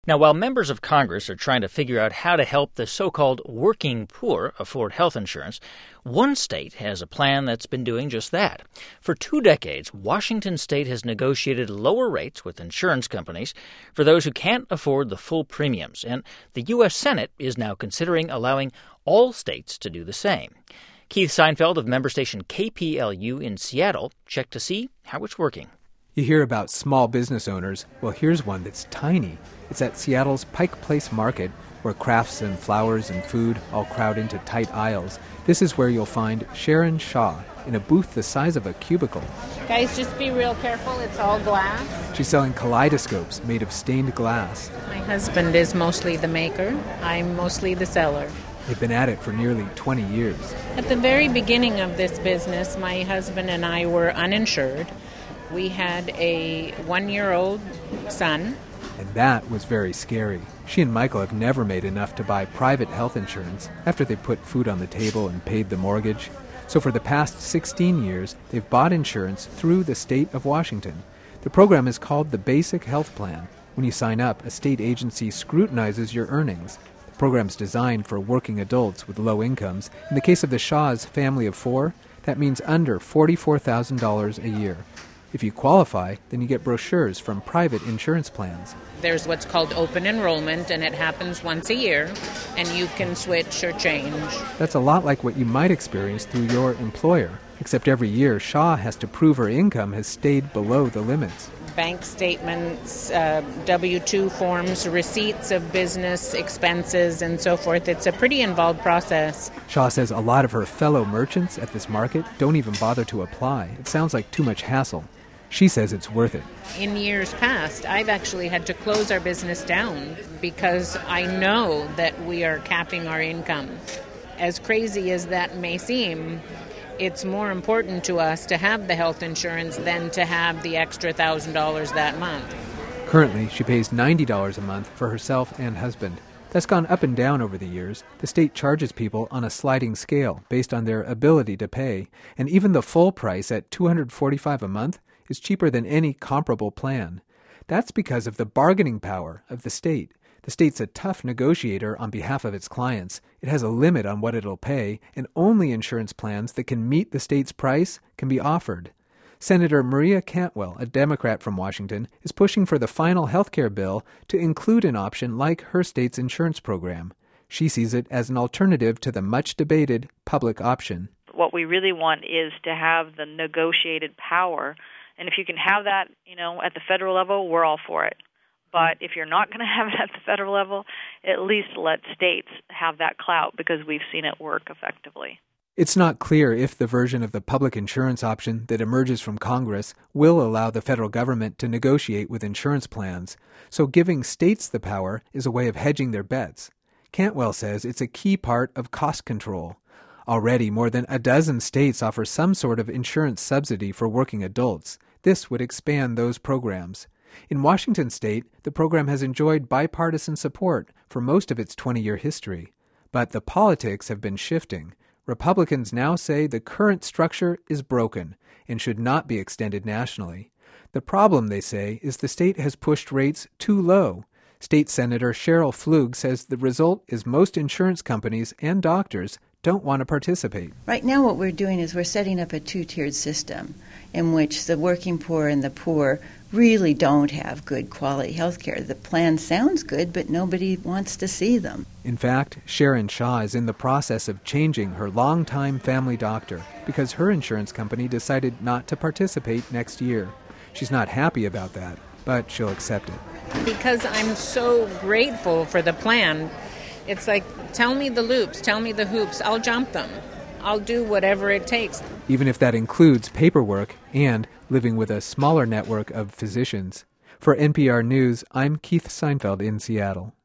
Now, while members of Congress are trying to figure out how to help the so-called working poor afford health insurance, one state has a plan that's been doing just that. For 2 decades, Washington state has negotiated lower rates with insurance companies for those who can't afford the full premiums, and the U.S. Senate is now considering allowing all states to do the same. Keith Seinfeld of member station KPLU in Seattle checked to see how it's working. You hear about small business owners. Well, here's one that's tiny. It's at Seattle's Pike Place Market, where crafts and flowers and food all crowd into tight aisles. This is where you'll find Sharon Shaw in a booth the size of a cubicle. Guys, just be real careful. It's all glass. She's selling kaleidoscopes made of stained glass. My husband is mostly the maker. I'm mostly the seller. They've been at it for nearly 20 years. At the very beginning of this business, my husband and I were uninsured. We had a 1-year-old son. And that was very scary. She and Michael have never made enough to buy private health insurance after they put food on the table and paid the mortgage. So for the past 16 years, they've bought insurance through the state of Washington. The program is called the Basic Health Plan. When you sign up, a state agency scrutinizes your earnings. The program's designed for working adults with low incomes. In the case of the Shaw's family of 4, that means under $44,000 a year. If you qualify, then you get brochures from private insurance plans. There's what's called open enrollment, and it happens once a year, and you can switch or change. That's a lot like what you might experience through your employer, except every year Shaw has to prove her income has stayed below the limits. Bank statements, W-2 forms, receipts of business expenses, and so forth. It's a pretty involved process. Shaw says a lot of her fellow merchants at this market don't even bother to apply. It sounds like too much hassle. She says it's worth it. In years past, I've actually had to close our business down because I know that we are capping our income. As crazy as that may seem, it's more important to us to have the health insurance than to have the extra $1,000 that month. Currently, she pays $90 a month for herself and husband. That's gone up and down over the years. The state charges people on a sliding scale based on their ability to pay, and even the full price at $245 a month is cheaper than any comparable plan. That's because of the bargaining power of the state. The state's a tough negotiator on behalf of its clients. It has a limit on what it'll pay, and only insurance plans that can meet the state's price can be offered. Senator Maria Cantwell, a Democrat from Washington, is pushing for the final health care bill to include an option like her state's insurance program. She sees it as an alternative to the much-debated public option. What we really want is to have the negotiated power. And if you can have that, at the federal level, we're all for it. But if you're not going to have it at the federal level, at least let states have that clout because we've seen it work effectively. It's not clear if the version of the public insurance option that emerges from Congress will allow the federal government to negotiate with insurance plans. So giving states the power is a way of hedging their bets. Cantwell says it's a key part of cost control. Already, more than a dozen states offer some sort of insurance subsidy for working adults. This would expand those programs. In Washington state, the program has enjoyed bipartisan support for most of its 20-year history. But the politics have been shifting. Republicans now say the current structure is broken and should not be extended nationally. The problem, they say, is the state has pushed rates too low. State Senator Cheryl Flug says the result is most insurance companies and doctors don't want to participate. Right now what we're doing is we're setting up a 2-tiered system in which the working poor and the poor really don't have good quality health care. The plan sounds good, but nobody wants to see them. In fact, Sharon Shaw is in the process of changing her longtime family doctor because her insurance company decided not to participate next year. She's not happy about that, but she'll accept it. Because I'm so grateful for the plan. It's like, tell me the loops, tell me the hoops, I'll jump them. I'll do whatever it takes. Even if that includes paperwork and living with a smaller network of physicians. For NPR News, I'm Keith Seinfeld in Seattle.